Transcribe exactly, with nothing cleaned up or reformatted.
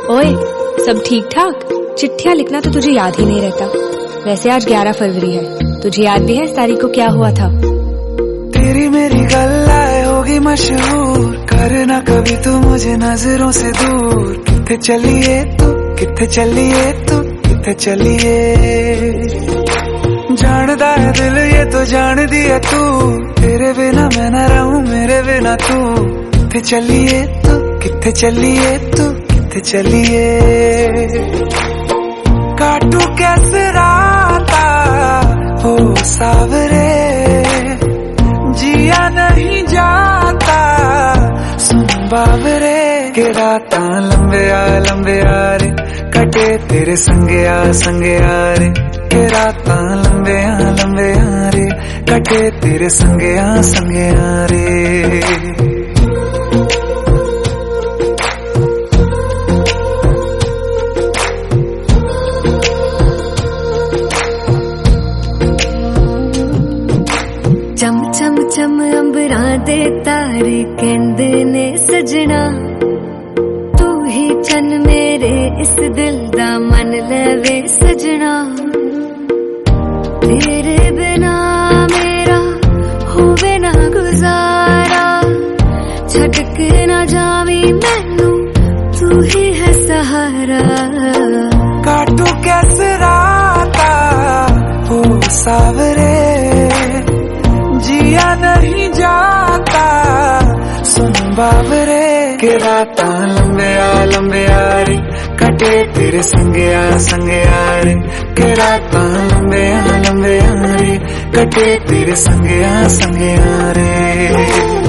ओए, सब ठीक ठाक? चिट्ठियाँ लिखना तो तुझे याद ही नहीं रहता। वैसे आज ग्यारह फरवरी है, तुझे याद भी है इस तारीख को क्या हुआ था? तेरी मेरी गल्लाए होगी मशहूर, करना कभी तू मुझे नजरों से दूर। किथे चलिए तू, किथे चलिए तू, किथे चलिए। जानदा है दिल ये तो जान दिया तू, तेरे बिना मैं न रहूं मेरे बिना तू। किथे चलिए तू, किथे चलिए तू, किथे चलिए। काटू कैसे राता हो सावरे, जिया नहीं जाता सुन बाबरे। के राता लंबे आ लंबे आ रे, कटे तेरे संगे आ संगे आ रे। के राता लंबे आ लंबे आ रे, कटे तेरे संगे आ संगे आ रे। चम चम चम अंबरां दे तारे कहंदे ने सजना, तू ही चन मेरे इस दिल दा मन लवे सजना। तेरे बिना मेरा होवे ना गुजारा, छड़ के ना जावी मैनू तू ही है सहारा। काटू कैसे राता हो सावरे, जिया नहीं जाता सुन बाबरे। के राता लंबे आ लंबे आ रे, कटे तेरे संगे आ संगे आ रे। के राता लंबे आ लंबे आ रे, कटे तेरे संगे आ संगे आ रे।